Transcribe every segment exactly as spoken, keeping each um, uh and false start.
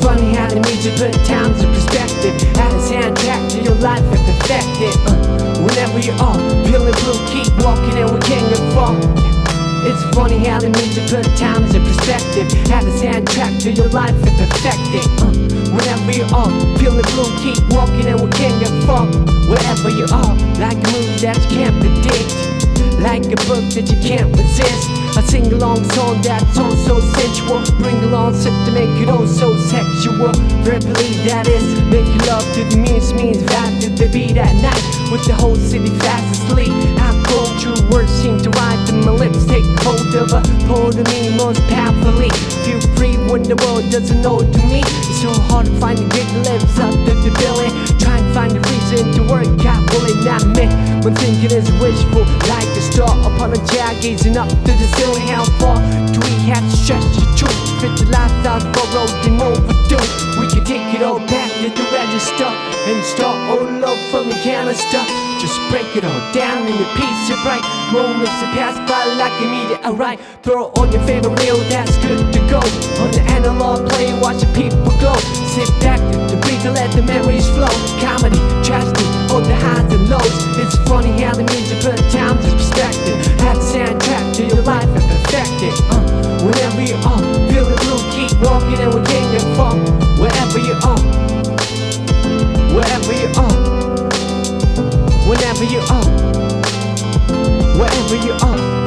funny how the music put times in perspective, add a soundtrack to your life and perfect it. uh, Whenever you are feeling blue, keep walking and we can't get far. It's funny how the music put times in perspective, add a soundtrack to your life and perfect it. uh, Whenever you are feeling blue, keep walking and we can't get far. Wherever you are, like a movie that you can't predict, like a book that you can't resist. A sing-along song that's all so sensual, bring along sit to make it all so sexual. Verbally that is, making love to the music means vibe to the beat at night, with the whole city fast asleep. How cold true words seem to ride to my lips, take hold of a hold of me most powerfully. Feel free when the world doesn't know to me. It's so hard to find the gig that lives up to the billing. Try and find a reason to work out, well it not me. When thinking is wishful, like a star upon a jar, gazing up to the ceiling. How far do we have to stretch the truth? Fit the lifestyle borrowed and overdue. We can take it all back to the register and start all over from the canister. Just break it all down in a piece of bright moments that pass by like a meteorite. Throw on your favorite reel, that's good to go. On the analog play, watch the people go. Sit back to the breeze and let the memories flow. Comedy, tragedy, all the highs and lows. It's funny how the music put times in perspective, had the soundtrack to your life and perfect it. uh, Whenever you are feeling blue, keep walking and we can't get far. Wherever you are, wherever you are, whenever you are, wherever you are.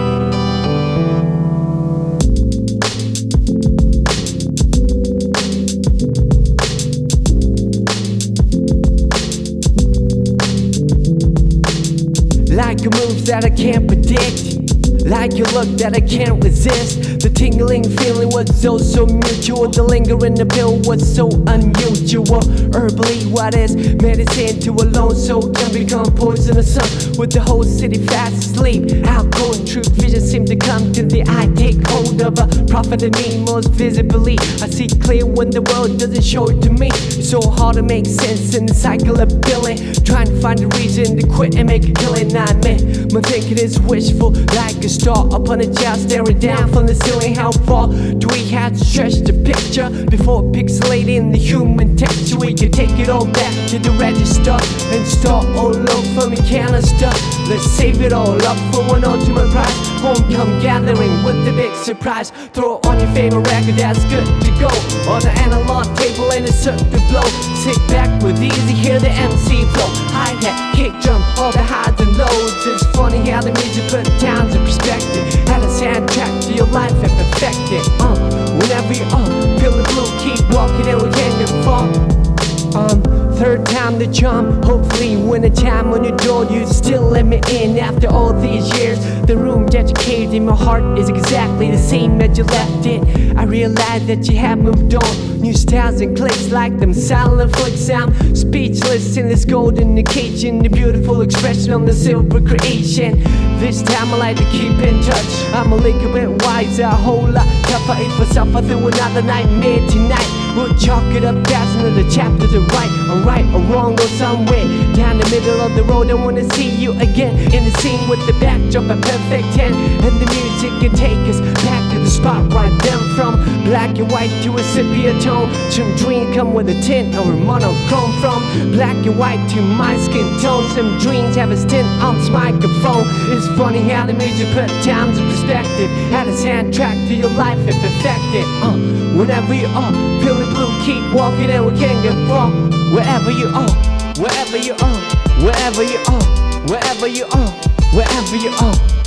Like a move that I can't predict, like a look that I can't resist. The tingling feeling was so, so mutual. The lingering appeal was so unusual. Herbally, what is medicine to a lone soul can become poisonous sun with the whole city fast asleep. Alcohol and true vision seem to come to the eye. Take hold of a prophet in me most visibly. I see clear when the world doesn't show it to me. It's so hard to make sense in the cycle of billing, trying to find a reason to quit and make a killing. Not me, my thinking is wishful, like a star upon a jar staring down from the ceiling. How far do we have to stretch the picture before pixelating the human texture? We can take it all back to the register and start all over from a canister. Let's save it all up for one ultimate prize. Homecoming gathering with the big surprise. Throw on your favorite record, that's good to go. On the analog table and a circuit blow. Sit back with easy, hear the M C flow. Hi-hat, kick drum, all the highs and lows. It's funny how the music put times in perspective, had a soundtrack to your life and perfect it. uh, Whenever you are feeling blue, keep walking and we can't get far. Um, third time the charm. Hopefully when the time on your door, you still let me in after all these years. The room that you caved in my heart is exactly the same as you left it. I realize that you have moved on. New styles and clicks like them silent flicks. I'm speechless in this golden occasion, the beautiful expression on the silver creation. This time I like to keep in touch. I'm a little bit wiser, a whole lot tougher. If I suffer through another nightmare tonight, we'll chalk it up, pass another chapter to write. Or right or wrong or somewhere down the middle of the road. I wanna see you again in the scene with the backdrop at perfect ten, and the music can take us back to the spot right then. From black and white to a sepia tone, some dreams come with a tint or a monochrome. From black and white to my skin tone, some dreams have a stint on this microphone. It's funny how the music put times in perspective, had a soundtrack to your life and perfect it. uh, Whenever you are feeling blue, keep walking and we can't get far. Wherever you are, wherever you are, wherever you are, wherever you are, wherever you are.